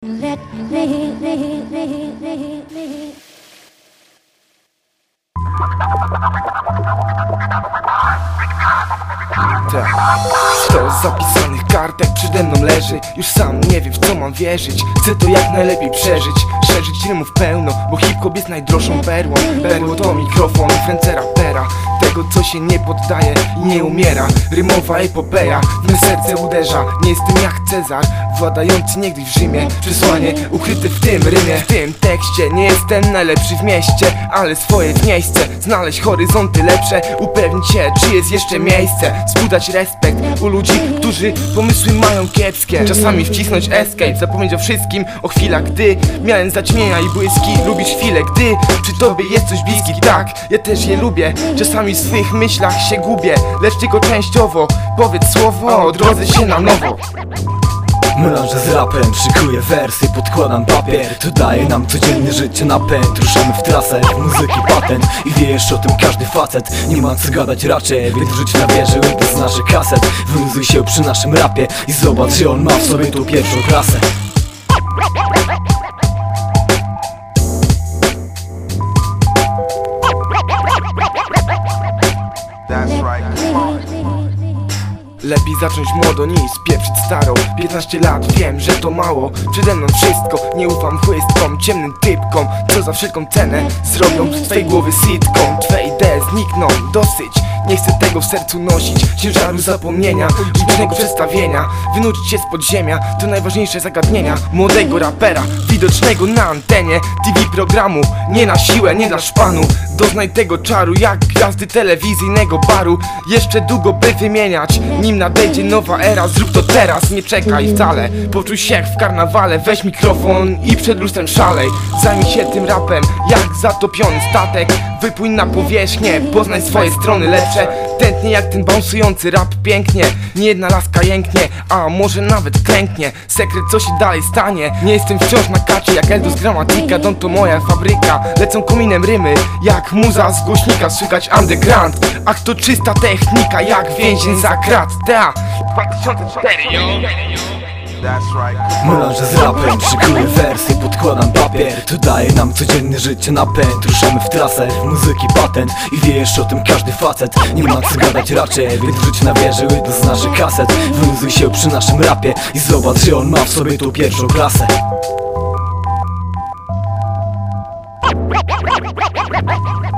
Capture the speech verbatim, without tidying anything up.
Let me, me, me, me, me. Tak. Sto zapisanych kartek przede mną leży. Już sam nie wiem, w co mam wierzyć. Chcę to jak najlepiej przeżyć. Szerzyć rymów pełno, bo hip-hop jest najdroższą perłą. Perło to mikrofon w ręce rapera, tego co się nie poddaje i nie umiera. Rymowa epopeja w me serce uderza. Nie jestem jak Cezar, władający niegdyś w Rzymie. Przesłanie ukryte w tym rymie, w tym tekście. Nie jestem najlepszy w mieście, ale swoje miejsce. Znaleźć horyzonty lepsze, upewnić się, czy jest jeszcze miejsce. Zbudować respekt u ludzi, którzy pomysły mają kiepskie. Czasami wcisnąć escape, zapomnieć o wszystkim. O chwilach, gdy miałem zaćmienia i błyski. Lubisz chwilę, gdy przy tobie jest coś bliski. Tak, ja też je lubię. Czasami w swych myślach się gubię, lecz tylko częściowo. Powiedz słowo, o drodze się na nowo. Melanżę z rapem, szykuję wersy, podkładam papier. To daje nam codziennie życie napęd. Ruszamy w trasę, w muzyki patent. I wie jeszcze o tym każdy facet. Nie ma co gadać raczej, więc rzuć na wieży bez naszych kaset. Wyluzuj się przy naszym rapie i zobacz, że on ma w sobie tą pierwszą klasę. Lepiej zacząć młodo niż spieprzyć staro. Piętnaście lat, wiem, że to mało. Przede mną wszystko, nie ufam chłystkom, ciemnym typkom, co za wszelką cenę zrobią z twej głowy sitcom. Twe idee znikną, dosyć. Nie chcę tego w sercu nosić, ciężaru zapomnienia, licznego przestawienia. Wynurzyć się z podziemia, to najważniejsze zagadnienia młodego rapera, widocznego na antenie T V programu. Nie na siłę, nie dla szpanu. Doznaj tego czaru jak gwiazdy telewizyjnego baru. Jeszcze długo by wymieniać, nim nadejdzie nowa era. Zrób to teraz, nie czekaj wcale. Poczuj się jak w karnawale, weź mikrofon i przed lustrem szalej. Zajmij się tym rapem jak zatopiony statek. Wypłyń na powierzchnię, poznaj swoje strony lepsze. Tętnie jak ten bounsujący rap pięknie. Nie jedna laska jęknie, a może nawet klęknie. Sekret co się dalej stanie. Nie jestem wciąż na kacie jak Eldos Gramatika. Don to moja fabryka, lecą kominem rymy jak muza z głośnika, słychać underground. Ach to czysta technika jak więzień za krat. Ta dwa tysiące cztery, yo. Melanżę z rapem, szykuję wersy, podkładam papier. To daje nam codziennie życie napęd. Ruszamy w trasę, w muzyki patent. I wie jeszcze o tym każdy facet. Nie ma co gadać raczej, więc rzuć na wieży łydo z naszych kaset. Wyluzuj się przy naszym rapie i zobacz, że on ma w sobie tą pierwszą klasę.